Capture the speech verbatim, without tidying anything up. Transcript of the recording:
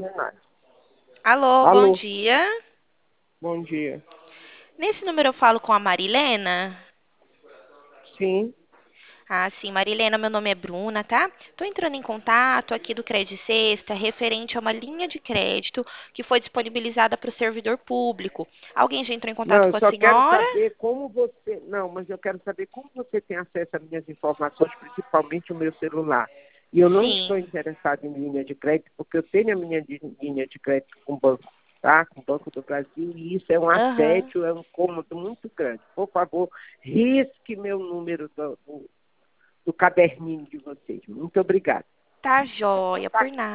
cenário. Alô, bom Alô, dia. bom dia. Nesse número eu falo com a Marilena? Sim, Ah, sim, Marilena, meu nome é Bruna, tá? Tô entrando em contato aqui do Credit Sexta referente a uma linha de crédito que foi disponibilizada para o servidor público. Alguém já entrou em contato não, eu com a só quero senhora? saber como você. Não, mas eu quero saber como você tem acesso às minhas informações, principalmente o meu celular. E eu não Sim. estou interessado em linha de crédito, porque eu tenho a minha de- linha de crédito com o banco, tá? Com o Banco do Brasil, e isso é um Aham. assédio, é um cômodo muito grande. Por favor, risque meu número do, do, do caderninho de vocês. Muito obrigada. Tá joia, por nada.